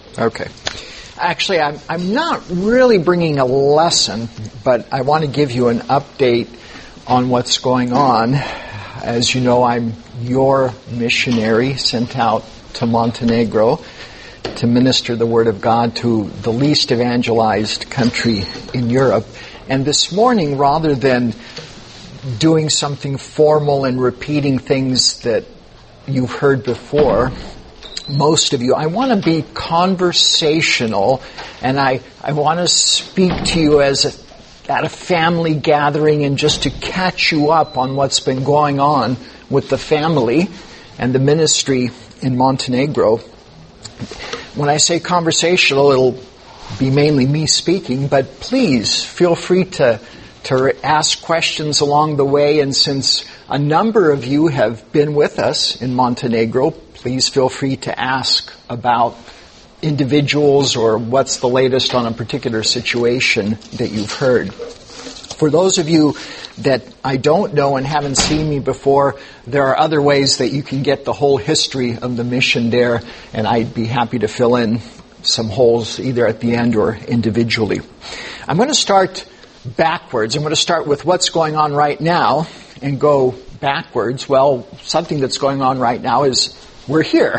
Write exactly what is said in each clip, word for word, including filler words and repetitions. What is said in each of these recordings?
Okay. Actually, I'm, I'm not really bringing a lesson, but I want to give you an update on what's going on. As you know, I'm your missionary sent out to Montenegro to minister the Word of God to the least evangelized country in Europe. And this morning, rather than doing something formal and repeating things that you've heard before, most of you, I want to be conversational, and I, I want to speak to you as a, at a family gathering and just to catch you up on what's been going on with the family and the ministry in Montenegro. When I say conversational, it'll be mainly me speaking, but please feel free to to ask questions along the way. And since a number of you have been with us in Montenegro, please feel free to ask about individuals or what's the latest on a particular situation that you've heard. For those of you that I don't know and haven't seen me before, there are other ways that you can get the whole history of the mission there, and I'd be happy to fill in some holes either at the end or individually. I'm going to start backwards. I'm going to start with what's going on right now and go backwards. Well, something that's going on right now is we're here.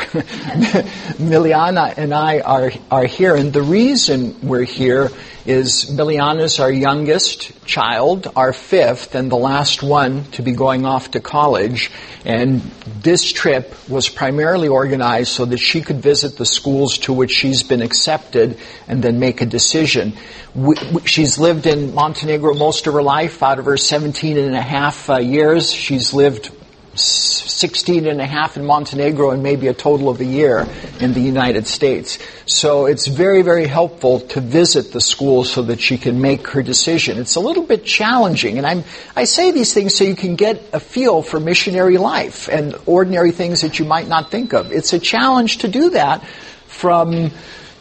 Miliana and I are are here, and the reason we're here is Miliana's our youngest child, our fifth, and the last one to be going off to college. And this trip was primarily organized so that she could visit the schools to which she's been accepted and then make a decision. We, we, she's lived in Montenegro most of her life. Out of her seventeen and a half uh, years, she's lived sixteen and a half in Montenegro and maybe a total of a year in the United States. So it's very, very helpful to visit the school so that she can make her decision. It's a little bit challenging, and I'm, I say these things so you can get a feel for missionary life and ordinary things that you might not think of. It's a challenge to do that from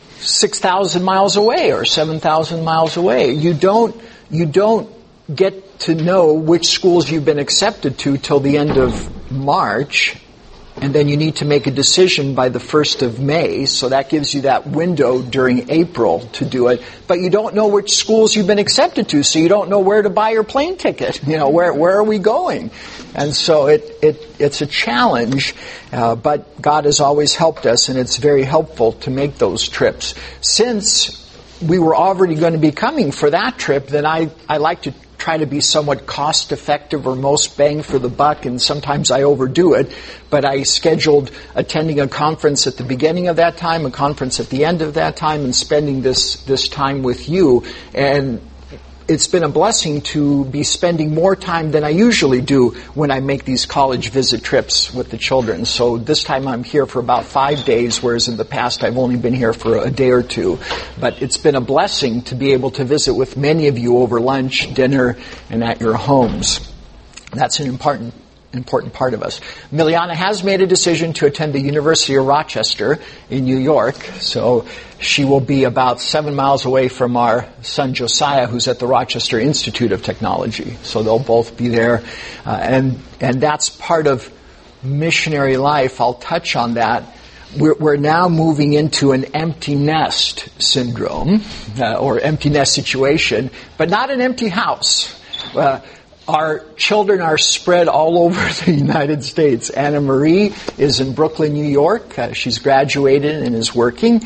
six thousand miles away or seven thousand miles away. You don't, you don't get to know which schools you've been accepted to till the end of March, and then you need to make a decision by the first of May, so that gives you that window during April to do it. But you don't know which schools you've been accepted to, so you don't know where to buy your plane ticket. You know, where where are we going? And so it, it it's a challenge, uh, but God has always helped us, and it's very helpful to make those trips. Since we were already going to be coming for that trip, then I, I like to try to be somewhat cost-effective or most bang for the buck, and sometimes I overdo it. But I scheduled attending a conference at the beginning of that time, a conference at the end of that time, and spending this, this time with you. And it's been a blessing to be spending more time than I usually do when I make these college visit trips with the children. So this time I'm here for about five days, whereas in the past I've only been here for a day or two. But it's been a blessing to be able to visit with many of you over lunch, dinner, and at your homes. That's an important important part of us. Miliana has made a decision to attend the University of Rochester in New York, so she will be about seven miles away from our son Josiah, who's at the Rochester Institute of Technology. So they'll both be there, uh, and and that's part of missionary life. I'll touch on that. We're, we're now moving into an empty nest syndrome, uh, or empty nest situation, but not an empty house. Uh, Our children are spread all over the United States. Anna Marie is in Brooklyn, New York. Uh, she's graduated and is working.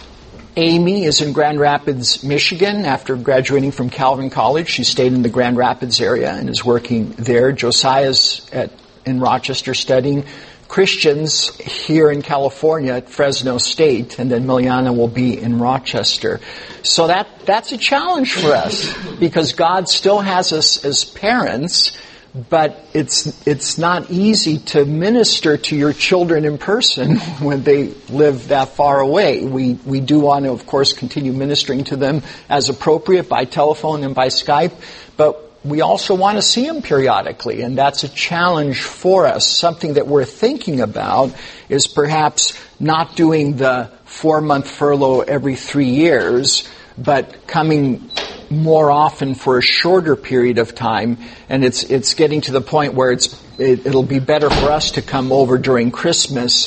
Amy is in Grand Rapids, Michigan. After graduating from Calvin College, she stayed in the Grand Rapids area and is working there. Josiah's at, in Rochester studying Christians here in California at Fresno State, and then Miliana will be in Rochester. So that that's a challenge for us, because God still has us as parents, but it's it's not easy to minister to your children in person when they live that far away. We we do want to, of course, continue ministering to them as appropriate by telephone and by Skype, but we also want to see them periodically, and that's a challenge for us. Something that we're thinking about is perhaps not doing the four-month furlough every three years, but coming more often for a shorter period of time. And it's it's getting to the point where it's it, it'll be better for us to come over during Christmas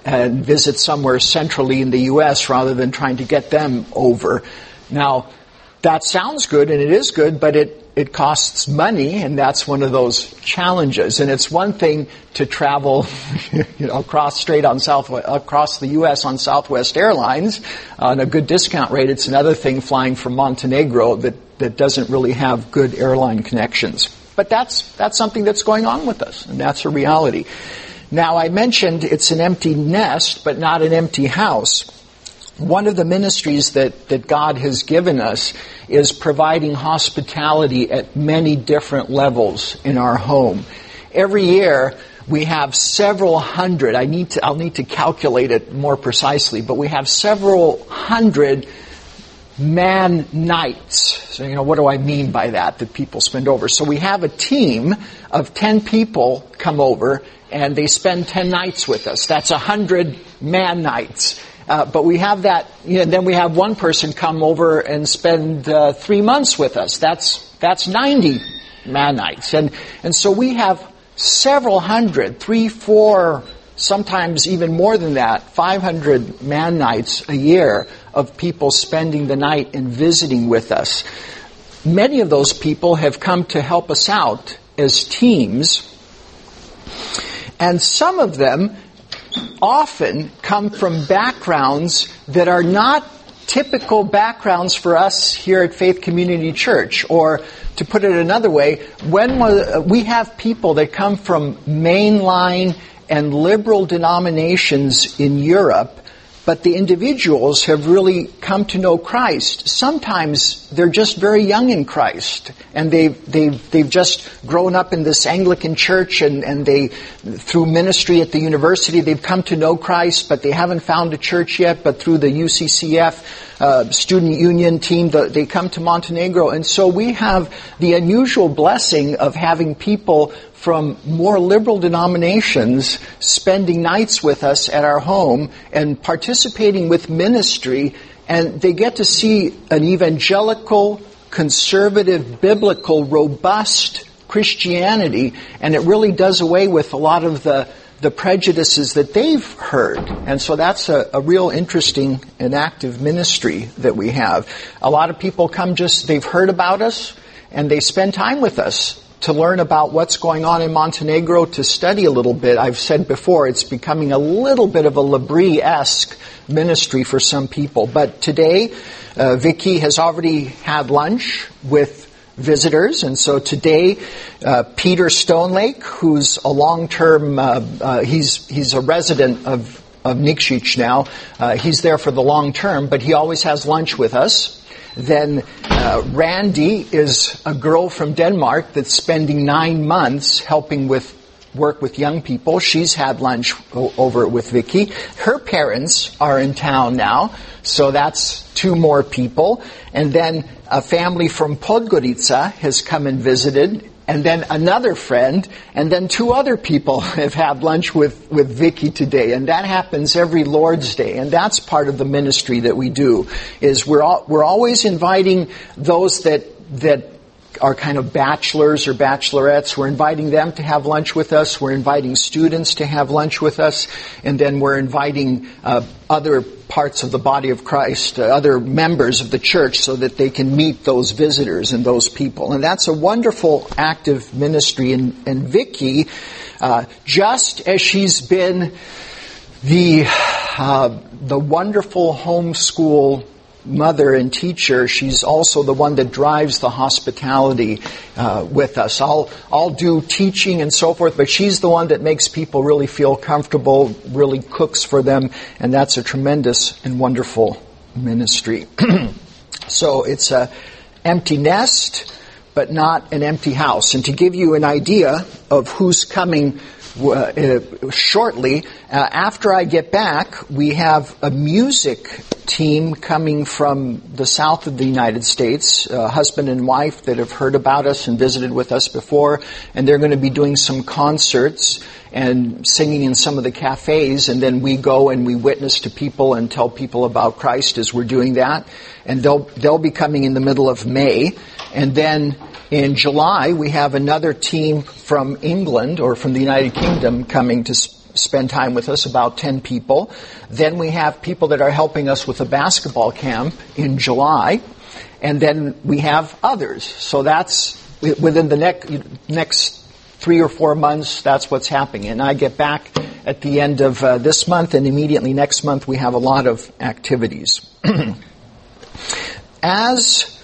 and visit somewhere centrally in the U S rather than trying to get them over. Now, that sounds good, and it is good, but it, it costs money, and that's one of those challenges. And it's one thing to travel, you know, across straight on South across the U S on Southwest Airlines on a good discount rate. It's another thing flying from Montenegro that, that doesn't really have good airline connections. But that's that's something that's going on with us, and that's a reality. Now, I mentioned it's an empty nest, but not an empty house. One of the ministries that, that God has given us is providing hospitality at many different levels in our home. Every year, we have several hundred, I need to, I'll need to calculate it more precisely, but we have several hundred man nights. So, you know, what do I mean by that, that people spend over? So we have a team of ten people come over, and they spend ten nights with us. That's a hundred man nights. Uh, but we have that, you know, then we have one person come over and spend uh, three months with us. That's that's ninety man nights. And, and so we have several hundred, three, four, sometimes even more than that, five hundred man nights a year of people spending the night and visiting with us. Many of those people have come to help us out as teams. And some of them often come from backgrounds that are not typical backgrounds for us here at Faith Community Church. Or to put it another way, when we have people that come from mainline and liberal denominations in Europe, but the individuals have really come to know Christ. Sometimes they're just very young in Christ, and they've, they've, they've just grown up in this Anglican church, and, and they, through ministry at the university, they've come to know Christ, but they haven't found a church yet, but through the U C C F uh, student union team, the, they come to Montenegro. And so we have the unusual blessing of having people from more liberal denominations spending nights with us at our home and participating with ministry, and they get to see an evangelical, conservative, biblical, robust Christianity, and it really does away with a lot of the, the prejudices that they've heard. And so that's a, a real interesting and active ministry that we have. A lot of people come just, they've heard about us, and they spend time with us to learn about what's going on in Montenegro, to study a little bit. I've said before, it's becoming a little bit of a Labrie-esque ministry for some people. But today, uh, Vicky has already had lunch with visitors, and so today, uh, Peter Stonelake, who's a long-term, uh, uh, he's he's a resident of of Nikšić now. Uh, he's there for the long term, but he always has lunch with us. Then uh, Randy is a girl from Denmark that's spending nine months helping with work with young people. She's had lunch o- over with Vicky. Her parents are in town now, so that's two more people. And then a family from Podgorica has come and visited. And then another friend, and then two other people have had lunch with, with Vicky today. And that happens every Lord's Day. And that's part of the ministry that we do, is we're all, we're always inviting those that, that are kind of bachelors or bachelorettes. We're inviting them to have lunch with us. We're inviting students to have lunch with us. And then we're inviting uh, other parts of the body of Christ, uh, other members of the church, so that they can meet those visitors and those people. And that's a wonderful, active ministry. And, and Vicky, uh, just as she's been the uh, the wonderful homeschool mother and teacher, she's also the one that drives the hospitality uh, with us. I'll I'll do teaching and so forth, but she's the one that makes people really feel comfortable, really cooks for them, and that's a tremendous and wonderful ministry. So it's a empty nest, but not an empty house. And to give you an idea of who's coming Uh, uh, shortly, uh, after I get back, we have a music team coming from the south of the United States, uh, husband and wife that have heard about us and visited with us before, and they're going to be doing some concerts and singing in some of the cafes, and then we go and we witness to people and tell people about Christ as we're doing that. And they'll they'll be coming in the middle of May. And then in July, we have another team from England or from the United Kingdom coming to spend time with us, about ten people. Then we have people that are helping us with a basketball camp in July. And then we have others. So that's within the next, next three or four months, that's what's happening. And I get back at the end of uh, this month, and immediately next month we have a lot of activities. As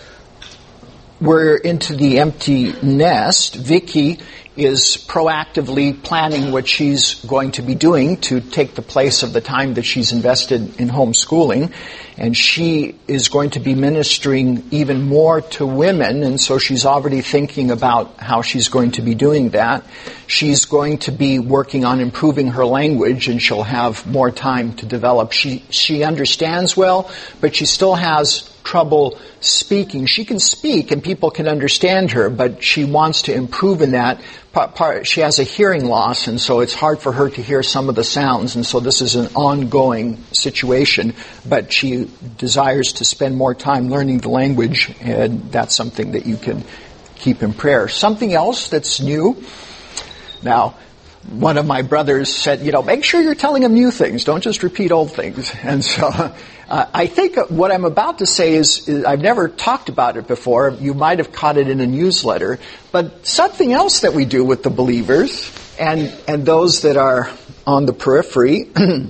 we're into the empty nest, Vicki is proactively planning what she's going to be doing to take the place of the time that she's invested in homeschooling. And she is going to be ministering even more to women, and so she's already thinking about how she's going to be doing that. She's going to be working on improving her language, and she'll have more time to develop. She she understands well, but she still has trouble speaking. She can speak and people can understand her, but she wants to improve in that. Part, part, she has a hearing loss, and so it's hard for her to hear some of the sounds, and so this is an ongoing situation, but she desires to spend more time learning the language, and that's something that you can keep in prayer. Something else that's new. Now, one of my brothers said, you know, make sure you're telling them new things. Don't just repeat old things. And so uh, I think what I'm about to say is, is I've never talked about it before. You might have caught it in a newsletter. But something else that we do with the believers and, and those that are on the periphery,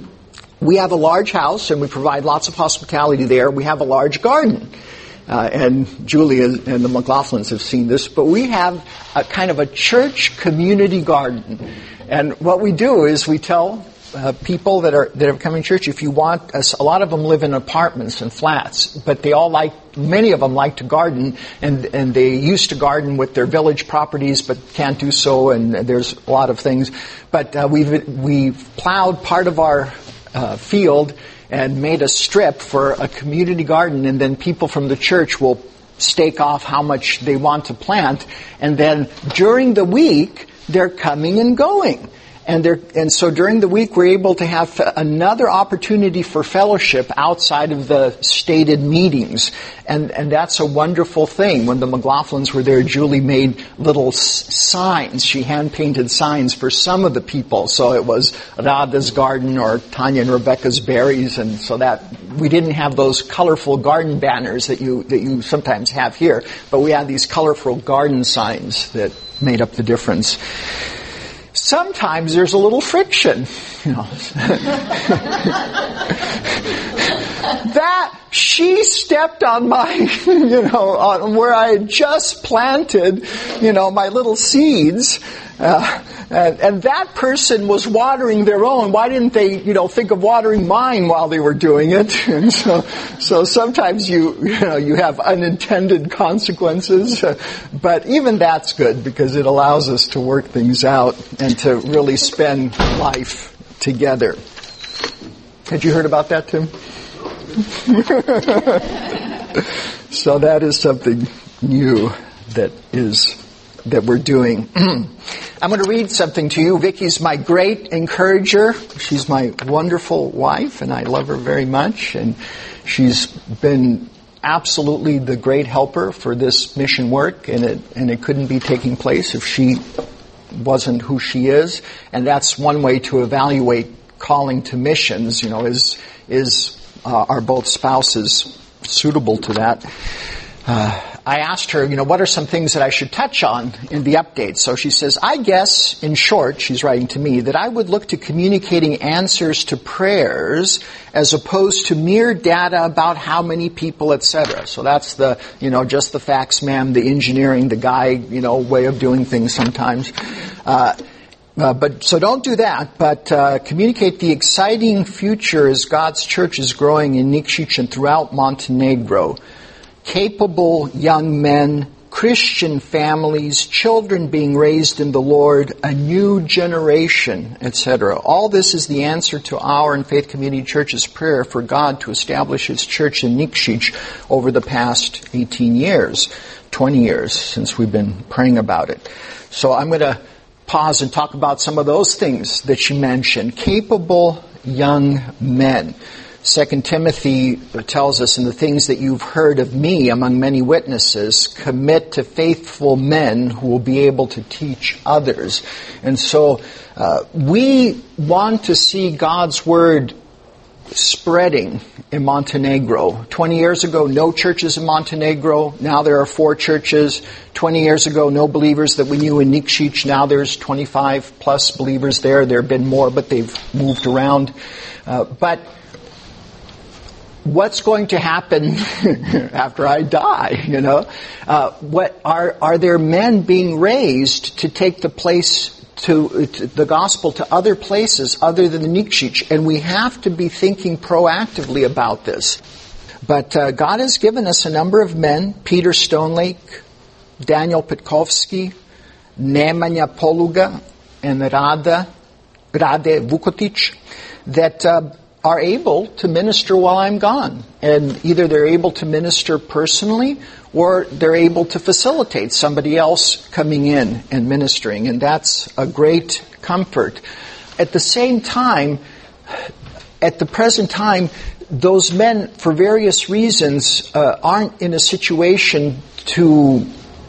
we have a large house and we provide lots of hospitality there. We have a large garden. Uh, and Julia and the McLaughlins have seen this, but we have a kind of a church community garden. And what we do is we tell uh, people that are that have come in church, if you want us, a lot of them live in apartments and flats, but they all like, many of them like to garden, and and they used to garden with their village properties, but can't do so, and there's a lot of things. But uh, we've we've plowed part of our uh, field and made a strip for a community garden, and then people from the church will stake off how much they want to plant, and then during the week, they're coming and going. And they're, and so during the week, we're able to have another opportunity for fellowship outside of the stated meetings. And, and that's a wonderful thing. When the McLaughlins were there, Julie made little s- signs. She hand-painted signs for some of the people. So it was Radha's garden or Tanya and Rebecca's berries. And so that we didn't have those colorful garden banners that you, that you sometimes have here. But we had these colorful garden signs that made up the difference. Sometimes there's a little friction, you know. That she stepped on my, you know, on where I had just planted, you know, my little seeds, uh, and, and that person was watering their own. Why didn't they, you know, think of watering mine while they were doing it? And so, so sometimes you, you know, you have unintended consequences, uh, but even that's good because it allows us to work things out and to really spend life together. Had you heard about that, Tim? So that is something new that is that we're doing. I'm going to read something to you. Vicki's my great encourager. She's my wonderful wife, and I love her very much. And she's been absolutely the great helper for this mission work, and it and it couldn't be taking place if she wasn't who she is. And that's one way to evaluate calling to missions. You know, is is uh, are both spouses suitable to that? Uh, I asked her, you know, what are some things that I should touch on in the update? So she says, I guess, in short, she's writing to me, that I would look to communicating answers to prayers as opposed to mere data about how many people, et cetera. So that's the, you know, just the facts, ma'am, the engineering, the guy, you know, way of doing things sometimes. Uh, Uh, but so don't do that, but uh, communicate the exciting future as God's church is growing in Nikšić and throughout Montenegro. Capable young men, Christian families, children being raised in the Lord, a new generation, et cetera. All this is the answer to our and Faith Community Church's prayer for God to establish His church in Nikšić over the past eighteen years, twenty years since we've been praying about it. So I'm going to pause and talk about some of those things that she mentioned. Capable young men. Second Timothy tells us, in the things that you've heard of me among many witnesses, commit to faithful men who will be able to teach others. And so uh, we want to see God's Word spreading in Montenegro. Twenty years ago, no churches in Montenegro. Now there are four churches. Twenty years ago, no believers that we knew in Nikšić. Now there's twenty-five plus believers there. There have been more, but they've moved around. Uh, but what's going to happen after I die, you know? Uh, what are are there men being raised to take the place To, to the gospel to other places other than Nikšić, and we have to be thinking proactively about this. But uh, God has given us a number of men: Peter Stonelake, Daniel Petkovsky, Nemanja Poluga, and Rada, Rade Vukotić, that uh, are able to minister while I'm gone. And either they're able to minister personally, or they're able to facilitate somebody else coming in and ministering. And that's a great comfort. At the same time, at the present time, those men, for various reasons, uh, aren't in a situation to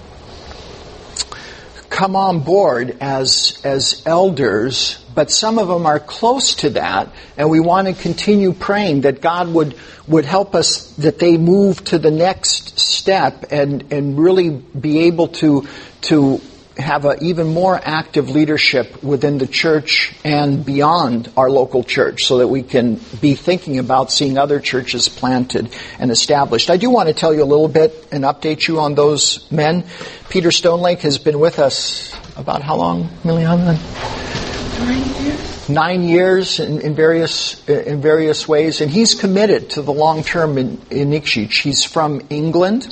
come on board as as elders, but some of them are close to that, and we want to continue praying that God would would help us, that they move to the next step and and really be able to to have an even more active leadership within the church and beyond our local church, so that we can be thinking about seeing other churches planted and established. I do want to tell you a little bit and update you on those men. Peter Stonelake has been with us about how long, Miliana? Nine years. Nine years in, in various in various ways, and he's committed to the long term in, in Nikšić. He's from England.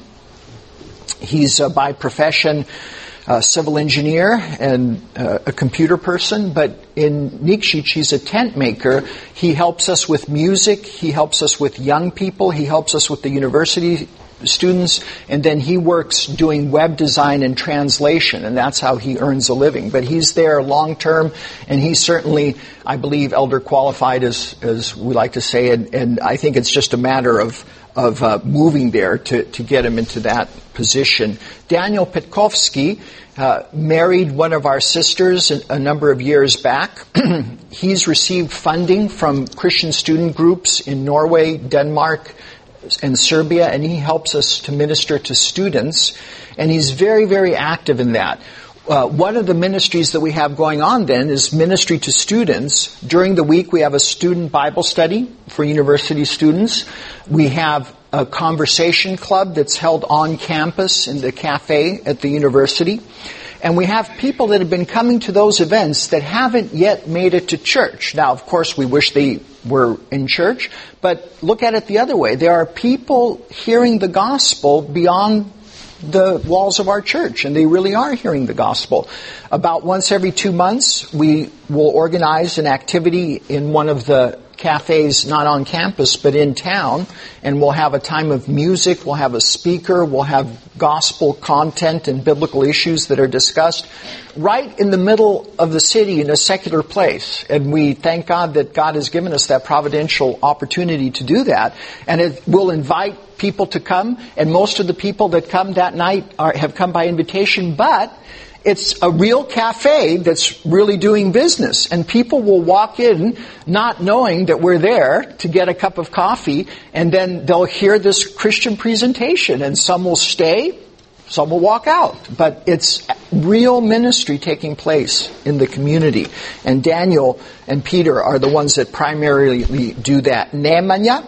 He's uh, by profession a civil engineer and uh, a computer person, but in Nikšić he's a tent maker. He helps us with music. He helps us with young people. He helps us with the university students, and then he works doing web design and translation, and that's how he earns a living. But he's there long term, and he's certainly, I believe, elder qualified, as as we like to say, and, and I think it's just a matter of of uh, moving there to, to get him into that position. Daniel Petkovsky uh, married one of our sisters a, a number of years back. He's received funding from Christian student groups in Norway, Denmark, and Serbia, and he helps us to minister to students, and he's very, very active in that. Uh, one of the ministries that we have going on then is ministry to students. During the week we have a student Bible study for university students. We have a conversation club that's held on campus in the cafe at the university. And we have people that have been coming to those events that haven't yet made it to church. Now, of course, we wish they were in church, but look at it the other way. There are people hearing the gospel beyond the walls of our church, and they really are hearing the gospel. About once every two months, we will organize an activity in one of the cafes, not on campus, but in town, and we'll have a time of music, we'll have a speaker, we'll have gospel content and biblical issues that are discussed right in the middle of the city in a secular place. And we thank God that God has given us that providential opportunity to do that. And it will invite people to come, and most of the people that come that night are, have come by invitation, but it's a real cafe that's really doing business, and people will walk in not knowing that we're there to get a cup of coffee, and then they'll hear this Christian presentation, and some will stay, some will walk out. But it's real ministry taking place in the community, and Daniel and Peter are the ones that primarily do that. Nemanja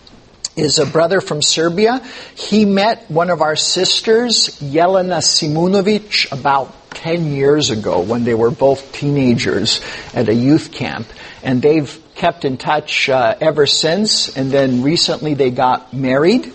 is a brother from Serbia. He met one of our sisters, Jelena Simunovic, about ten years ago when they were both teenagers at a youth camp. And they've kept in touch uh, ever since. And then recently they got married.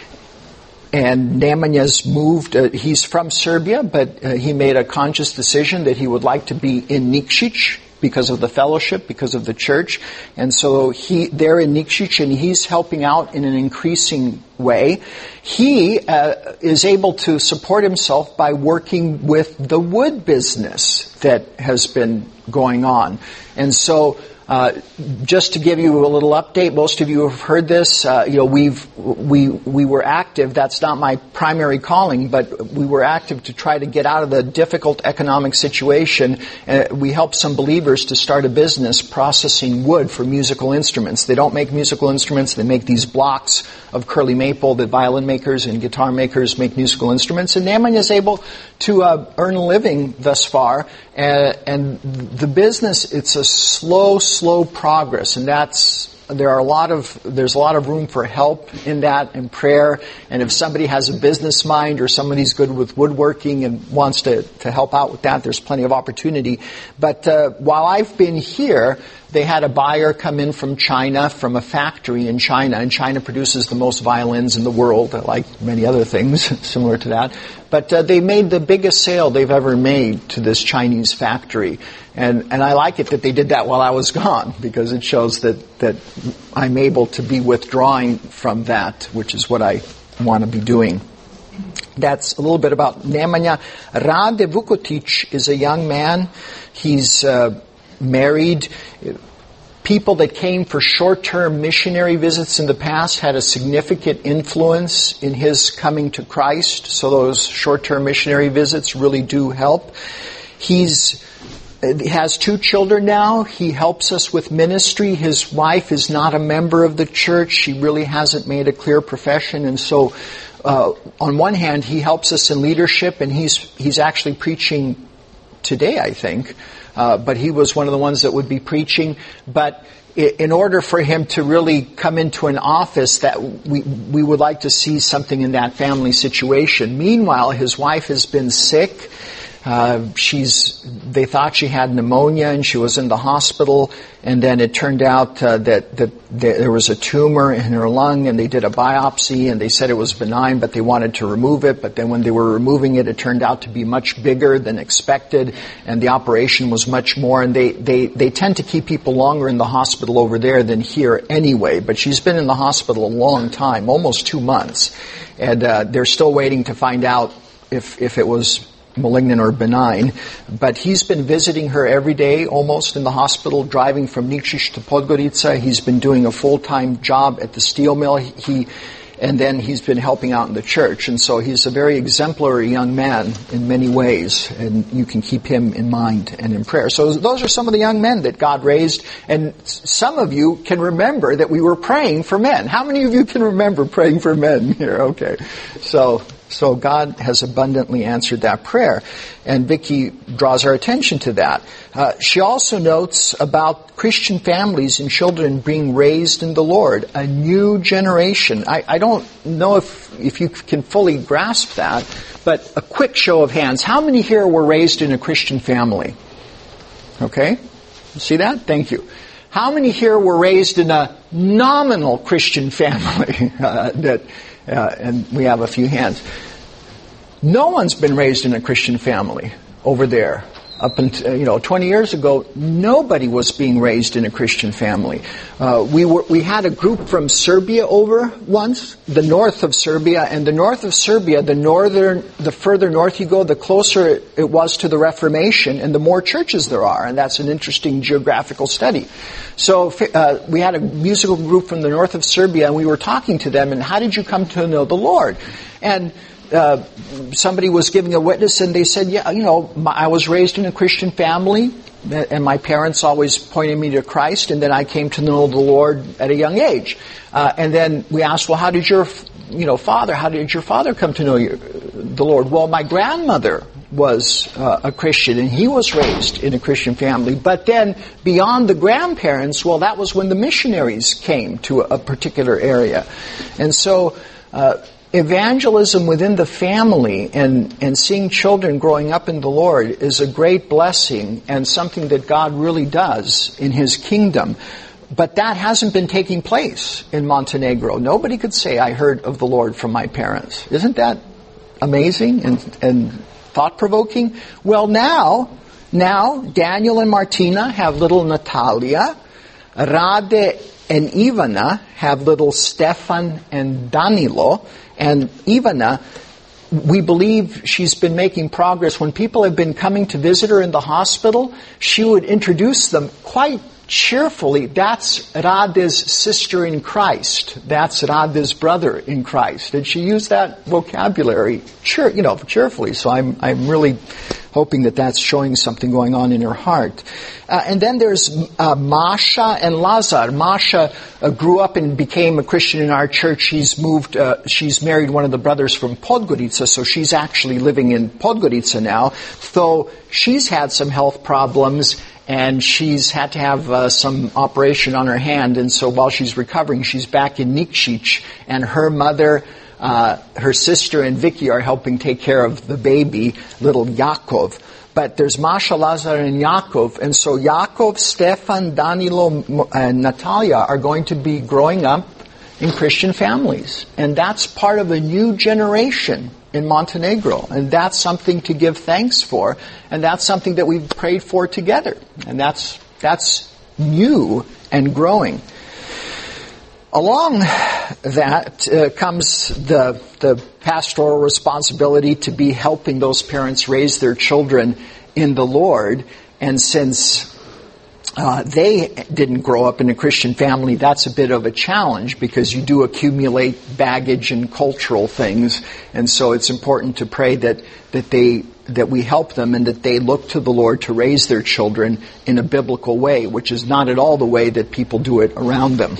And Nemanja's moved, uh, he's from Serbia, but uh, he made a conscious decision that he would like to be in Nikšić because of the fellowship, because of the church. And so he, they're in Nikšić, and he's helping out in an increasing way. He uh, is able to support himself by working with the wood business that has been going on. And so Uh, just to give you a little update, most of you have heard this. Uh, you know, we've we we were active. That's not my primary calling, but we were active to try to get out of the difficult economic situation. Uh, we helped some believers to start a business processing wood for musical instruments. They don't make musical instruments. They make these blocks of curly maple that violin makers and guitar makers make musical instruments. And Nemanja is able to uh, earn a living thus far. Uh, and the business, it's a slow, slow progress, and that's there are a lot of there's a lot of room for help in that and prayer. And if somebody has a business mind or somebody's good with woodworking and wants to to help out with that, there's plenty of opportunity. But uh, while I've been here, they had a buyer come in from China, from a factory in China, and China produces the most violins in the world, like many other things similar to that. But uh, they made the biggest sale they've ever made to this Chinese factory. And and I like it that they did that while I was gone, because it shows that, that I'm able to be withdrawing from that, which is what I want to be doing. That's a little bit about Nemanja. Rade Vukotic is a young man. He's uh, married. People that came for short-term missionary visits in the past had a significant influence in his coming to Christ. So those short-term missionary visits really do help. He's He has two children now. He helps us with ministry. His wife is not a member of the church. She really hasn't made a clear profession. And so, uh, on one hand, he helps us in leadership, and he's he's actually preaching today, I think. Uh, but he was one of the ones that would be preaching. But in order for him to really come into an office, that we we would like to see something in that family situation. Meanwhile, his wife has been sick. Uh, she's, they thought she had pneumonia and she was in the hospital, and then it turned out uh, that, that there was a tumor in her lung, and they did a biopsy and they said it was benign, but they wanted to remove it. But then when they were removing it, it turned out to be much bigger than expected, and the operation was much more, and they, they, they tend to keep people longer in the hospital over there than here anyway. But she's been in the hospital a long time, almost two months, and uh, they're still waiting to find out if, if it was malignant or benign. But he's been visiting her every day, almost in the hospital, driving from Nikšić to Podgorica. He's been doing a full-time job at the steel mill. He, and then he's been helping out in the church. And so he's a very exemplary young man in many ways, and you can keep him in mind and in prayer. So those are some of the young men that God raised, and some of you can remember that we were praying for men. How many of you can remember praying for men here? Okay. So So God has abundantly answered that prayer. And Vicky draws our attention to that. Uh, she also notes about Christian families and children being raised in the Lord. A new generation. I, I don't know if, if you can fully grasp that, but a quick show of hands. How many here were raised in a Christian family? Okay? See that? Thank you. How many here were raised in a nominal Christian family? uh, that Uh, and we have a few hands. No one's been raised in a Christian family over there. Up until, you know, twenty years ago, nobody was being raised in a Christian family. Uh, we were, we had a group from Serbia over once, the north of Serbia, and the north of Serbia, the northern, the further north you go, the closer it was to the Reformation, and the more churches there are, and that's an interesting geographical study. So, uh, we had a musical group from the north of Serbia, and we were talking to them, and how did you come to know the Lord? And Uh, somebody was giving a witness, and they said, yeah, you know, my, I was raised in a Christian family, and my parents always pointed me to Christ, and then I came to know the Lord at a young age. Uh, and then we asked, well, how did your, you know, father, how did your father come to know you, the Lord? Well, my grandmother was uh, a Christian, and he was raised in a Christian family. But then, beyond the grandparents, well, that was when the missionaries came to a, a particular area. And so, uh, evangelism within the family and, and seeing children growing up in the Lord is a great blessing and something that God really does in His kingdom. But that hasn't been taking place in Montenegro. Nobody could say, I heard of the Lord from my parents. Isn't that amazing and, and thought-provoking? Well, now, now Daniel and Martina have little Natalia. Rade and Ivana have little Stefan and Danilo. And Ivana, we believe she's been making progress. When people have been coming to visit her in the hospital, she would introduce them quite cheerfully, that's Rade's sister in Christ. That's Rade's brother in Christ. And she used that vocabulary, cheer, you know, cheerfully. So I'm, I'm really hoping that that's showing something going on in her heart. Uh, and then there's uh, Masha and Lazar. Masha uh, grew up and became a Christian in our church. She's moved, uh, she's married one of the brothers from Podgorica, so she's actually living in Podgorica now. Though she's had some health problems, and she's had to have uh, some operation on her hand, and so while she's recovering, she's back in Nikšić, and her mother, uh, her sister, and Vicky are helping take care of the baby, little Yakov. But there's Masha, Lazar, and Yakov, and so Yakov, Stefan, Danilo, and Natalia are going to be growing up in Christian families, and that's part of a new generation in Montenegro, and that's something to give thanks for, and that's something that we've prayed for together, and that's that's new and growing. Along that uh, comes the the pastoral responsibility to be helping those parents raise their children in the Lord, and since Uh, they didn't grow up in a Christian family, that's a bit of a challenge because you do accumulate baggage and cultural things, and so it's important to pray that that they that we help them and that they look to the Lord to raise their children in a biblical way, which is not at all the way that people do it around them.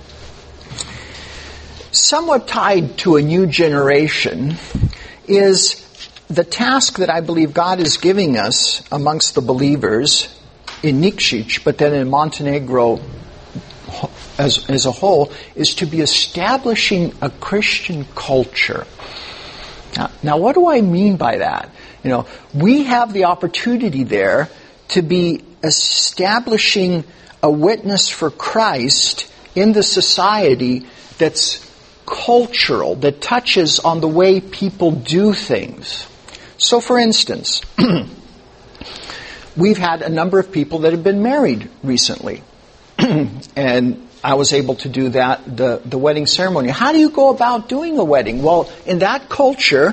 Somewhat tied to a new generation is the task that I believe God is giving us amongst the believers in Nikšić, but then in Montenegro as, as a whole, is to be establishing a Christian culture. Now, now, what do I mean by that? You know, we have the opportunity there to be establishing a witness for Christ in the society that's cultural, that touches on the way people do things. So, for instance, we've had a number of people that have been married recently. And I was able to do that, the, the wedding ceremony. How do you go about doing a wedding? Well, in that culture,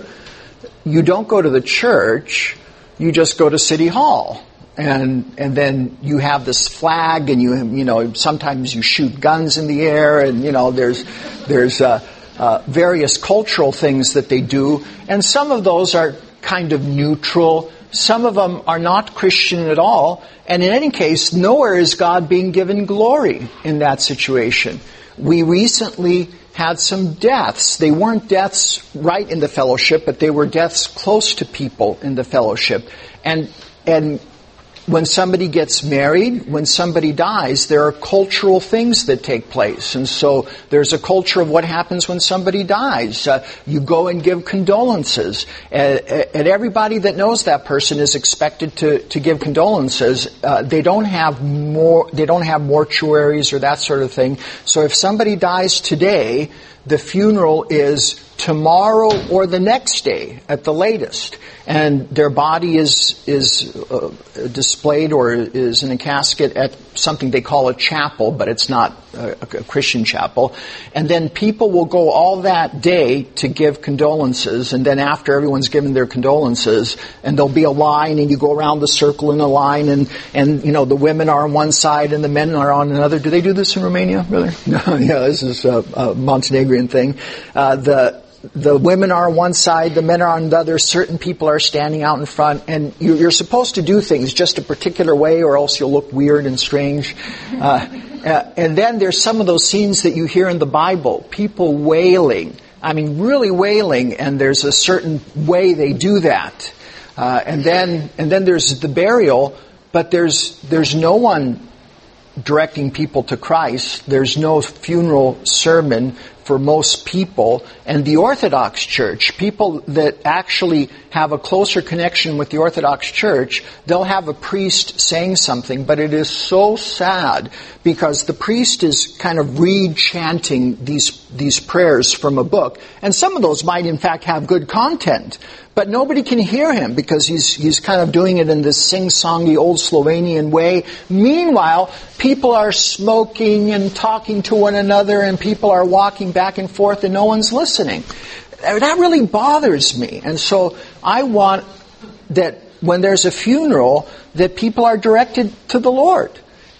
you don't go to the church, you just go to City Hall. And and then you have this flag, and you you know sometimes you shoot guns in the air, and you know there's there's uh, uh, various cultural things that they do, and some of those are kind of neutral. Some of them are not Christian at all, and in any case, nowhere is God being given glory in that situation. We recently had some deaths. They weren't deaths right in the fellowship, but they were deaths close to people in the fellowship. And and when somebody gets married, when somebody dies, there are cultural things that take place. And so there's a culture of what happens when somebody dies. Uh, you go and give condolences. Uh, and everybody that knows that person is expected to, to give condolences. Uh, they don't have more, they don't have mortuaries or that sort of thing. So if somebody dies today, the funeral is tomorrow or the next day at the latest. And their body is is uh, displayed or is in a casket at something they call a chapel, but it's not a, a Christian chapel. And then people will go all that day to give condolences, and then after everyone's given their condolences, and there'll be a line, and you go around the circle in a line, and, and you know, the women are on one side and the men are on another. Do they do this in Romania, brother? No, yeah, this is a, a Montenegrin thing. Uh, the The women are on one side, the men are on the other, certain people are standing out in front, and you're supposed to do things just a particular way or else you'll look weird and strange. Uh, uh, and then there's some of those scenes that you hear in the Bible, people wailing. I mean, really wailing, and there's a certain way they do that. Uh, and then and then there's the burial, but there's there's no one directing people to Christ. There's no funeral sermon for most people. And the Orthodox Church, people that actually have a closer connection with the Orthodox Church, they'll have a priest saying something, but it is so sad because the priest is kind of re-chanting these these prayers from a book. And some of those might in fact have good content, but nobody can hear him because he's he's kind of doing it in this sing-songy old Slovenian way. Meanwhile, people are smoking and talking to one another, and people are walking back and forth, and no one's listening. That really bothers me. And so I want that when there's a funeral, that people are directed to the Lord.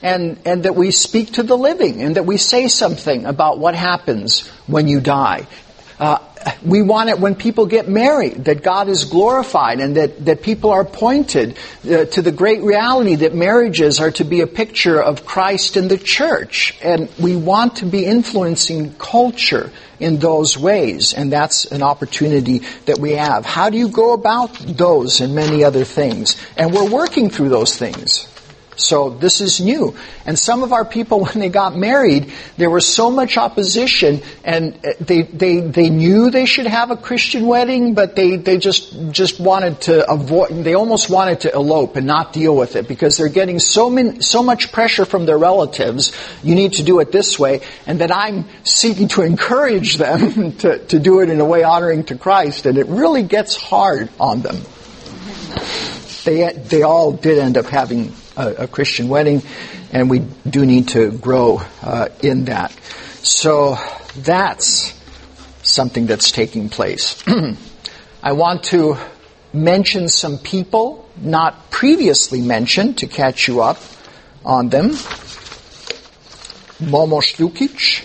and, and that we speak to the living, and that we say something about what happens when you die. Uh, we want it when people get married, that God is glorified, and that, that people are pointed uh, to the great reality that marriages are to be a picture of Christ and the church. And we want to be influencing culture in those ways, and that's an opportunity that we have. How do you go about those and many other things? And we're working through those things. So this is new. And some of our people, when they got married, there was so much opposition, and they they they knew they should have a Christian wedding, but they they just just wanted to avoid. They almost wanted to elope and not deal with it, because they're getting so many, so much pressure from their relatives. You need to do it this way, and that I'm seeking to encourage them to to do it in a way honoring to Christ, and it really gets hard on them. They they all did end up having a, a Christian wedding, and we do need to grow uh, in that. So that's something that's taking place. I want to mention some people not previously mentioned to catch you up on them. Momo Štukić.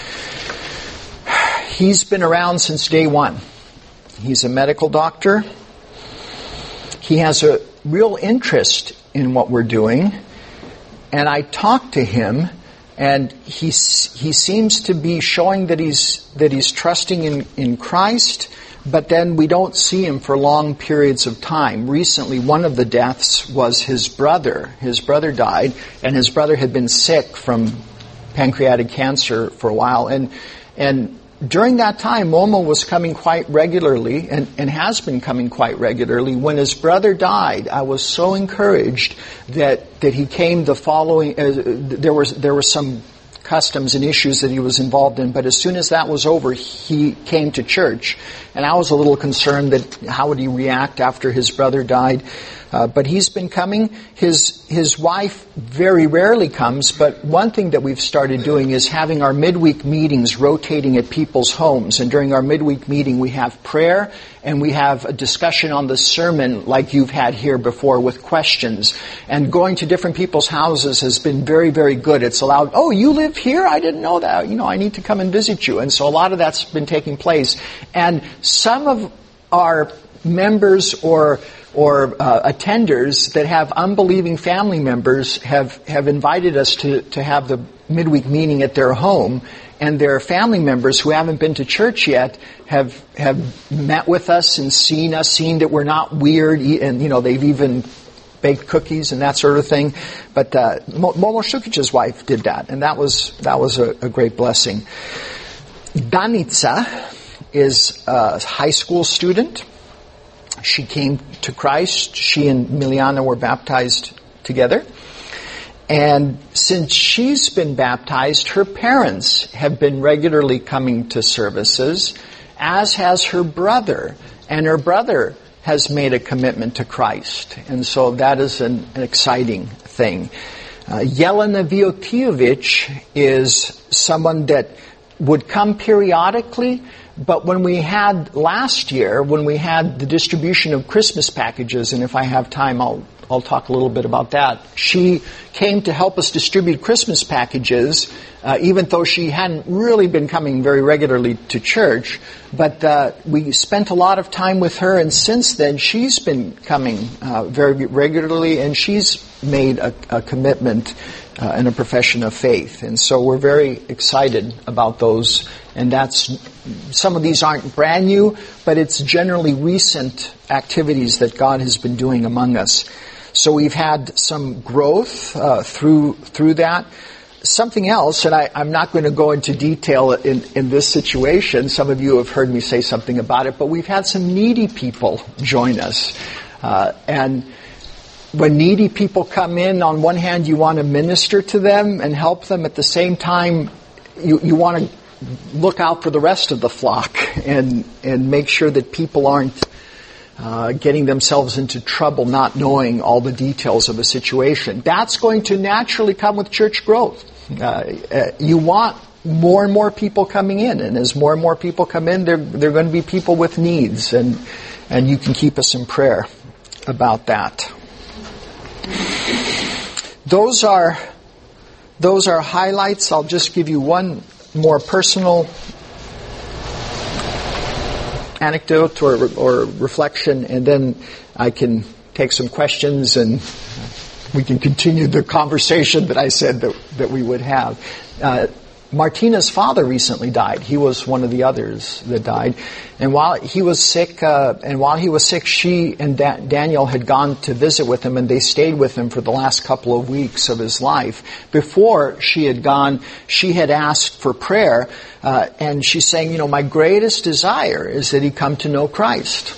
He's been around since day one. He's a medical doctor. He has a real interest in what we're doing, and I talked to him, and he he seems to be showing that he's that he's trusting in, in Christ, but then we don't see him for long periods of time. Recently, one of the deaths was his brother. His brother died, and his brother had been sick from pancreatic cancer for a while, and and during that time, Momo was coming quite regularly, and, and has been coming quite regularly. When his brother died, I was so encouraged that, that he came the following, uh, there was, there were some customs and issues that he was involved in, but as soon as that was over, he came to church. And I was a little concerned that how would he react after his brother died. Uh, but he's been coming. His his wife very rarely comes, but one thing that we've started doing is having our midweek meetings rotating at people's homes. And during our midweek meeting, we have prayer, and we have a discussion on the sermon like you've had here before with questions. And going to different people's houses has been very, very good. It's allowed, oh, you live here? I didn't know that. You know, I need to come and visit you. And so a lot of that's been taking place. And some of our members or or uh, attenders that have unbelieving family members have, have invited us to, to have the midweek meeting at their home, and their family members who haven't been to church yet have have met with us and seen us, seen that we're not weird, and you know they've even baked cookies and that sort of thing. But uh, Momo Štukić's wife did that, and that was that was a, a great blessing. Danica is a high school student. She came to Christ. She and Miliana were baptized together. And since she's been baptized, her parents have been regularly coming to services, as has her brother. And her brother has made a commitment to Christ. And so that is an, an exciting thing. Uh, Yelena Viotijević is someone that would come periodically. But when we had last year, when we had the distribution of Christmas packages, and if I have time, I'll I'll talk a little bit about that. She came to help us distribute Christmas packages, uh, even though she hadn't really been coming very regularly to church. But uh, we spent a lot of time with her, and since then she's been coming uh, very regularly, and she's made a, a commitment uh, and a profession of faith. And so we're very excited about those. And that's, some of these aren't brand new, but it's generally recent activities that God has been doing among us. So we've had some growth uh, through through that. Something else, and I, I'm not going to go into detail in, in this situation. Some of you have heard me say something about it, but we've had some needy people join us. Uh, and when needy people come in, on one hand, you want to minister to them and help them. At the same time, you, you want to look out for the rest of the flock and and make sure that people aren't uh, getting themselves into trouble not knowing all the details of a situation. That's going to naturally come with church growth. Uh, uh, you want more and more people coming in, and as more and more people come in, they're they're going to be people with needs, and and you can keep us in prayer about that. Those are those are highlights. I'll just give you one more personal anecdote or, or reflection, and then I can take some questions and we can continue the conversation that I said that, that we would have. Uh, Martina's father recently died. He was one of the others that died. And while he was sick, uh, and while he was sick, she and da- Daniel had gone to visit with him, and they stayed with him for the last couple of weeks of his life. Before she had gone, she had asked for prayer, uh, and she's saying, you know, my greatest desire is that he come to know Christ.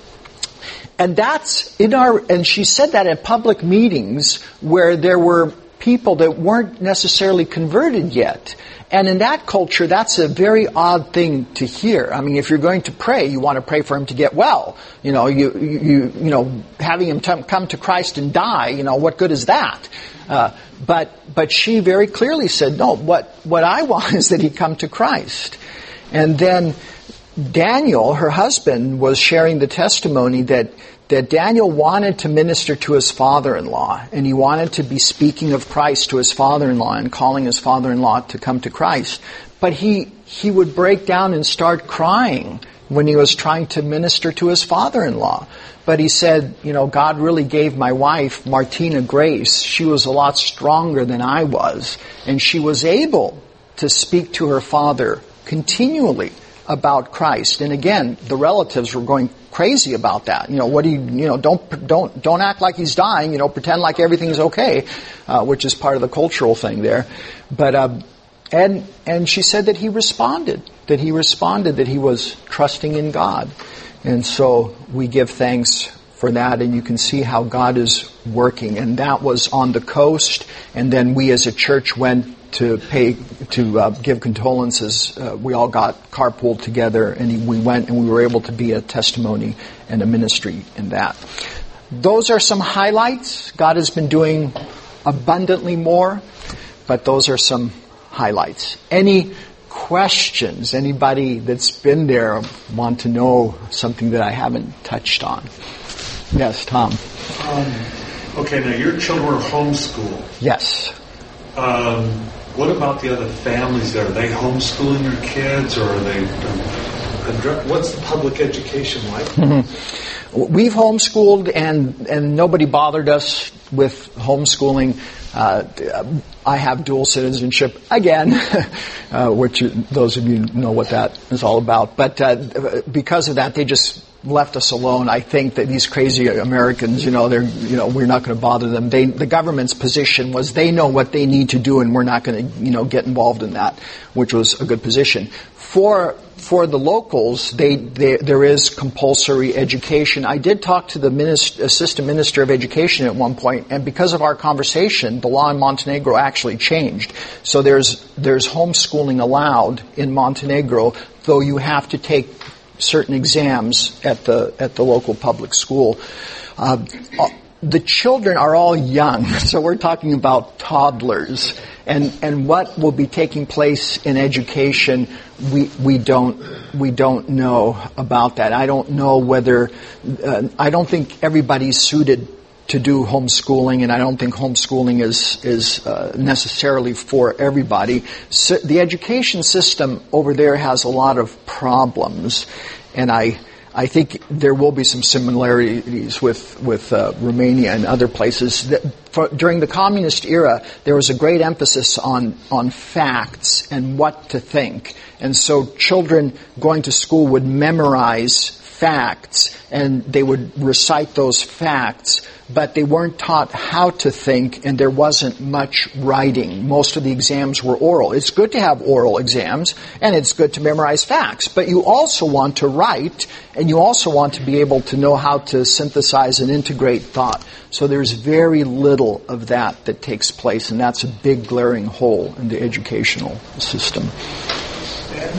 And that's in our, and she said that at public meetings where there were people that weren't necessarily converted yet. And in that culture, that's a very odd thing to hear. I mean, if you're going to pray, you want to pray for him to get well. You know, you, you, you know, having him t- come to Christ and die, you know, what good is that? Uh, but, but she very clearly said, no, what, what I want is that he come to Christ. And then Daniel, her husband, was sharing the testimony that that Daniel wanted to minister to his father-in-law, and he wanted to be speaking of Christ to his father-in-law and calling his father-in-law to come to Christ. But he, he would break down and start crying when he was trying to minister to his father-in-law. But he said, you know, God really gave my wife, Martina, grace. She was a lot stronger than I was, and she was able to speak to her father continually about Christ. And again, the relatives were going crazy about that. You know, what do you, you know, don't, don't, don't act like he's dying, you know, pretend like everything's okay, uh, which is part of the cultural thing there. But, uh, and, and she said that he responded, that he responded, that he was trusting in God. And so we give thanks for that, and you can see how God is working. And that was on the coast, and then we as a church went to pay, to uh, give condolences. Uh, we all got carpooled together, and he, we went and we were able to be a testimony and a ministry in that. Those are some highlights. God has been doing abundantly more, but those are some highlights. Any questions? Anybody that's been there want to know something that I haven't touched on? Yes, Tom. Um, okay, now your children are homeschooled. Yes. Um, what about the other families there? Are they homeschooling your kids, or are they? Um, what's the public education like? Mm-hmm. We've homeschooled, and and nobody bothered us with homeschooling. Uh, I have dual citizenship again, uh, which those of you know what that is all about. But uh, because of that, they just left us alone. I think that these crazy Americans, you know, they're, you know, we're not going to bother them. They, the government's position was they know what they need to do, and we're not going to, you know, get involved in that, which was a good position. For for the locals, they, they there is compulsory education. I did talk to the minister, assistant minister of education at one point, and because of our conversation, the law in Montenegro actually changed. So there's there's homeschooling allowed in Montenegro, though you have to take certain exams at the at the local public school. Uh, the children are all young, so we're talking about toddlers, and and what will be taking place in education, we we don't we don't know about that. I don't know whether uh, I don't think everybody's suited to do homeschooling, and I don't think homeschooling is is uh, necessarily for everybody. So the education system over there has a lot of problems, and I I think there will be some similarities with with uh, Romania and other places. That for, during the communist era, there was a great emphasis on on facts and what to think, and so children going to school would memorize facts, and they would recite those facts, but they weren't taught how to think, and there wasn't much writing. Most of the exams were oral. It's good to have oral exams, and it's good to memorize facts, but you also want to write, and you also want to be able to know how to synthesize and integrate thought. So there's very little of that that takes place, and that's a big glaring hole in the educational system. Dan?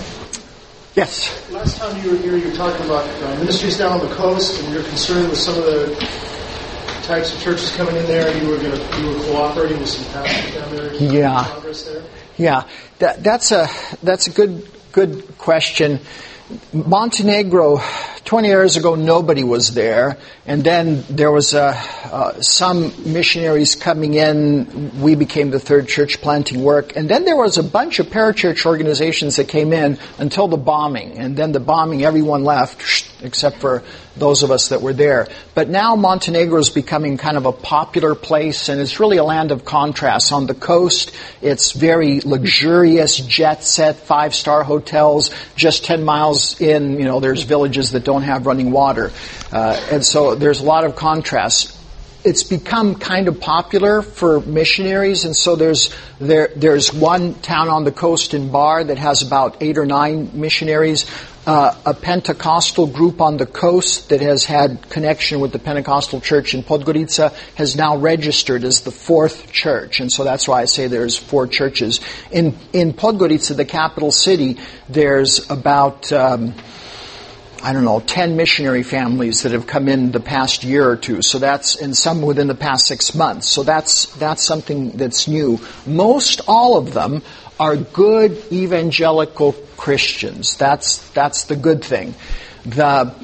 Yes. Last time you were here, you were talking about uh, ministries down on the coast, and you're concerned with some of the types of churches coming in there. You were going to, you were cooperating with some pastors down there. Yeah. Progress there? Yeah. That, that's a that's a good good question. Montenegro twenty years ago, nobody was there. And then there was uh, uh, some missionaries coming in. We became the third church planting work. And then there was a bunch of parachurch organizations that came in until the bombing. And then the bombing, everyone left, except for those of us that were there. But now Montenegro is becoming kind of a popular place, and it's really a land of contrasts. On the coast, it's very luxurious, jet-set, five-star hotels. Just ten miles in, you know, there's villages that don't have running water. Uh, and so there's a lot of contrast. It's become kind of popular for missionaries, and so there's there there's one town on the coast in Bar that has about eight or nine missionaries. Uh, a Pentecostal group on the coast that has had connection with the Pentecostal church in Podgorica has now registered as the fourth church, and so that's why I say there's four churches. In in Podgorica, the capital city, there's about um, I don't know, ten missionary families that have come in the past year or two. So that's, and some within the past six months. So that's, that's something that's new. Most all of them are good evangelical Christians. That's, that's the good thing. The,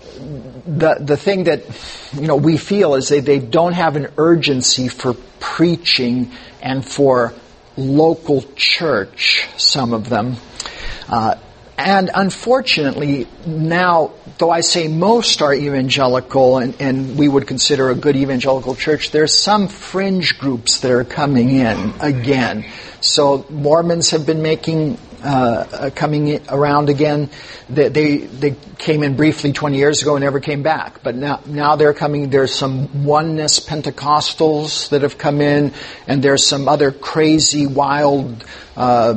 the, the thing that, you know, we feel is that they don't have an urgency for preaching and for local church, some of them. Uh, And unfortunately, now, though I say most are evangelical and, and we would consider a good evangelical church, there's some fringe groups that are coming in again. So Mormons have been making, uh, coming around again. They, they, they came in briefly twenty years ago and never came back. But now, now they're coming. There's some oneness Pentecostals that have come in, and there's some other crazy, wild, uh,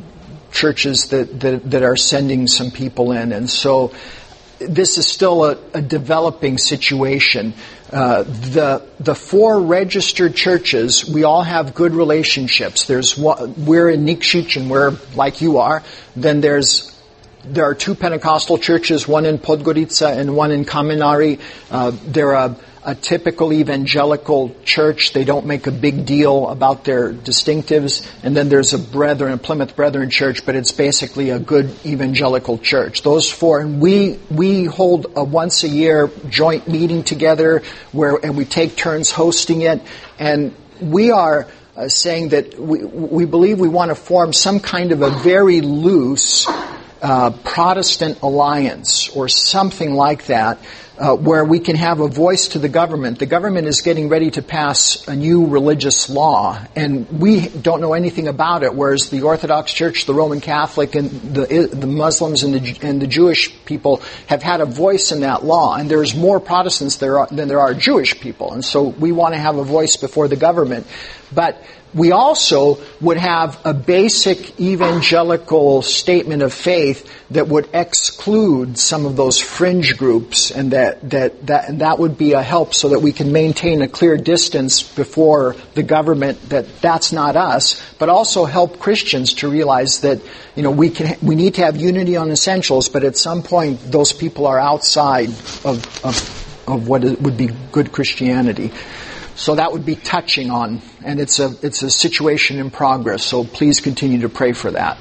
churches that, that that are sending some people in, and so this is still a, a developing situation. Uh, the the four registered churches, we all have good relationships. There's one, we're in Nikšić, and we're like you are. Then there's there are two Pentecostal churches, one in Podgorica and one in Kamenari. Uh, they're a A typical evangelical church. They don't make a big deal about their distinctives. And then there's a Brethren, a Plymouth Brethren church, but it's basically a good evangelical church. Those four, and we we hold a once a year joint meeting together where, and we take turns hosting it. And we are uh, saying that we we believe we want to form some kind of a very loose uh, Protestant alliance or something like that. Uh, where we can have a voice to the government. The government is getting ready to pass a new religious law, and we don't know anything about it, whereas the Orthodox Church, the Roman Catholic, and the, the Muslims and the, and the Jewish people have had a voice in that law, and there's more Protestants there are, than there are Jewish people, and so we want to have a voice before the government. But we also would have a basic evangelical statement of faith that would exclude some of those fringe groups, and that that that and that would be a help so that we can maintain a clear distance before the government that that's not us, but also help Christians to realize that, you know, we can we need to have unity on essentials, but at some point those people are outside of of, of what would be good Christianity. So that would be touching on, and it's a it's a situation in progress. So please continue to pray for that.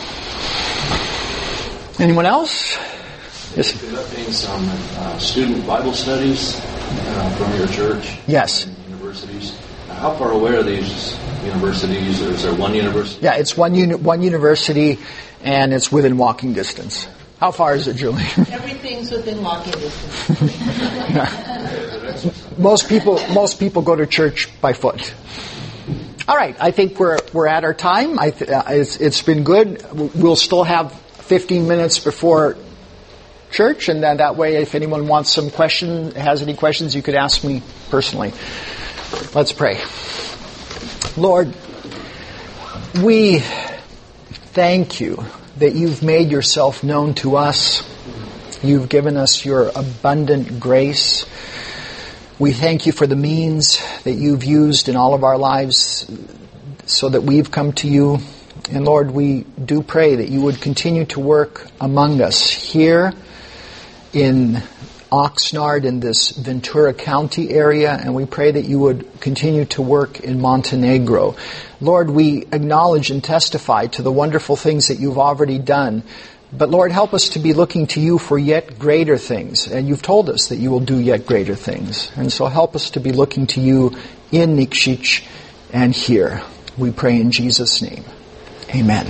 Anyone else? Yes. You're conducting some uh, student Bible studies uh, from your church. Yes. And universities. Uh, how far away are these universities? Or is there one university? Yeah, it's one uni- one university, and it's within walking distance. How far is it, Julie? Everything's within walking distance. Most people, most people go to church by foot. All right, I think we're we're at our time. I th- uh, it's, it's been good. We'll still have fifteen minutes before church, and then that way, if anyone wants some question, has any questions, you could ask me personally. Let's pray. Lord, we thank you that you've made yourself known to us. You've given us your abundant grace. We thank you for the means that you've used in all of our lives so that we've come to you. And Lord, we do pray that you would continue to work among us here in Oxnard, in this Ventura County area, and we pray that you would continue to work in Montenegro. Lord, we acknowledge and testify to the wonderful things that you've already done But Lord, help us to be looking to you for yet greater things. And you've told us that you will do yet greater things. And so help us to be looking to you in Nikšić and here. We pray in Jesus' name. Amen.